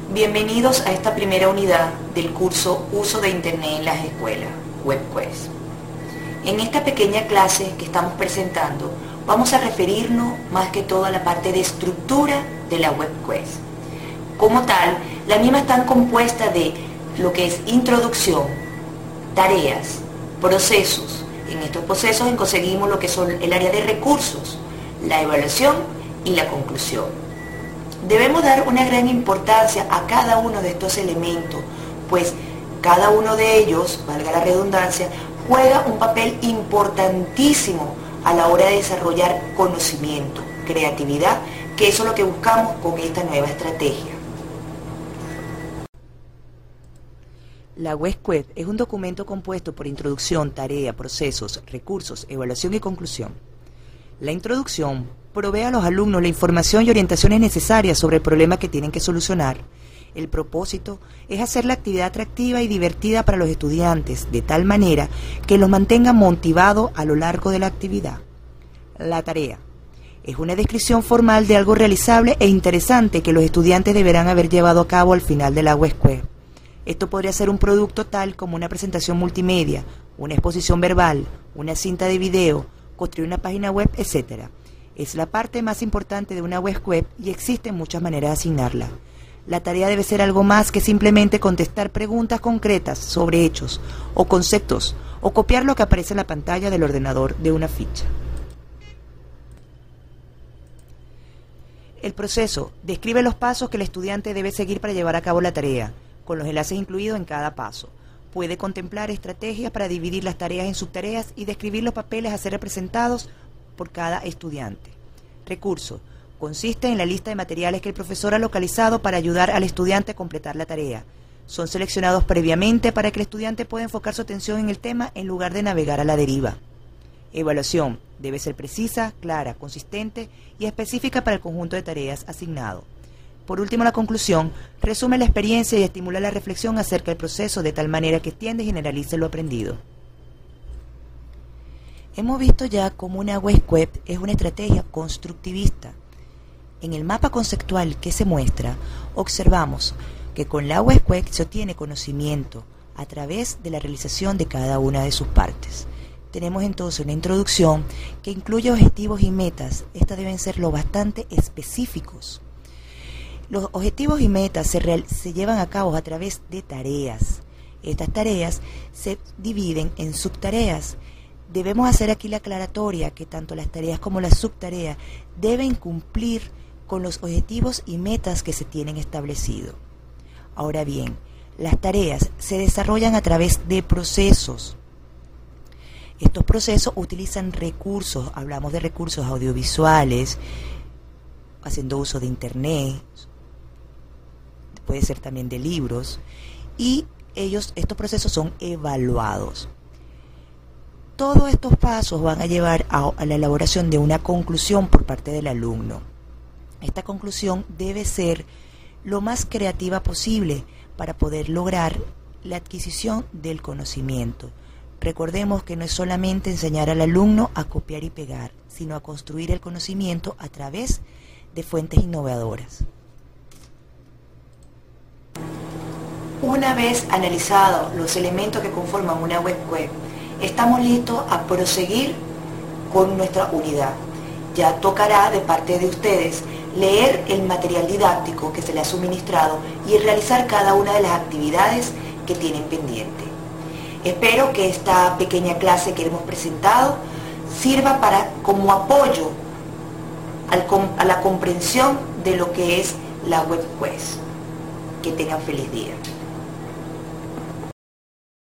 Bienvenidos a esta primera unidad del curso Uso de Internet en las escuelas, WebQuest. En esta pequeña clase que estamos presentando, vamos a referirnos más que todo a la parte de estructura de la WebQuest. Como tal, la misma está compuesta de lo que es introducción, tareas, procesos. En estos procesos conseguimos lo que son el área de recursos, la evaluación y la conclusión. Debemos dar una gran importancia a cada uno de estos elementos, pues cada uno de ellos, valga la redundancia, juega un papel importantísimo a la hora de desarrollar conocimiento, creatividad, que eso es lo que buscamos con esta nueva estrategia. La WebQuest es un documento compuesto por introducción, tarea, procesos, recursos, evaluación y conclusión. La introducción provee a los alumnos la información y orientaciones necesarias sobre el problema que tienen que solucionar. El propósito es hacer la actividad atractiva y divertida para los estudiantes, de tal manera que los mantengan motivados a lo largo de la actividad. La tarea es una descripción formal de algo realizable e interesante que los estudiantes deberán haber llevado a cabo al final de la WebQuest. Esto podría ser un producto tal como una presentación multimedia, una exposición verbal, una cinta de video, construir una página web, etc. Es la parte más importante de una WebQuest y existen muchas maneras de asignarla. La tarea debe ser algo más que simplemente contestar preguntas concretas sobre hechos o conceptos o copiar lo que aparece en la pantalla del ordenador de una ficha. El proceso describe los pasos que el estudiante debe seguir para llevar a cabo la tarea, con los enlaces incluidos en cada paso. Puede contemplar estrategias para dividir las tareas en subtareas y describir los papeles a ser representados por cada estudiante. Recurso. Consiste en la lista de materiales que el profesor ha localizado para ayudar al estudiante a completar la tarea. Son seleccionados previamente para que el estudiante pueda enfocar su atención en el tema en lugar de navegar a la deriva. Evaluación. Debe ser precisa, clara, consistente y específica para el conjunto de tareas asignado. Por último, la conclusión resume la experiencia y estimula la reflexión acerca del proceso de tal manera que extiende y generalice lo aprendido. Hemos visto ya cómo una WebQuest es una estrategia constructivista. En el mapa conceptual que se muestra, observamos que con la WebQuest se obtiene conocimiento a través de la realización de cada una de sus partes. Tenemos entonces una introducción que incluye objetivos y metas. Estas deben ser lo bastante específicos. Los objetivos y metas se llevan a cabo a través de tareas. Estas tareas se dividen en subtareas. Debemos hacer aquí la aclaratoria que tanto las tareas como las subtareas deben cumplir con los objetivos y metas que se tienen establecidos. Ahora bien, las tareas se desarrollan a través de procesos. Estos procesos utilizan recursos, hablamos de recursos audiovisuales, haciendo uso de Internet, puede ser también de libros, y estos procesos son evaluados. Todos estos pasos van a llevar a la elaboración de una conclusión por parte del alumno. Esta conclusión debe ser lo más creativa posible para poder lograr la adquisición del conocimiento. Recordemos que no es solamente enseñar al alumno a copiar y pegar, sino a construir el conocimiento a través de fuentes innovadoras. Una vez analizados los elementos que conforman una WebQuest, estamos listos a proseguir con nuestra unidad. Ya tocará de parte de ustedes leer el material didáctico que se les ha suministrado y realizar cada una de las actividades que tienen pendiente. Espero que esta pequeña clase que hemos presentado sirva como apoyo a la comprensión de lo que es la WebQuest. Que tengan feliz día.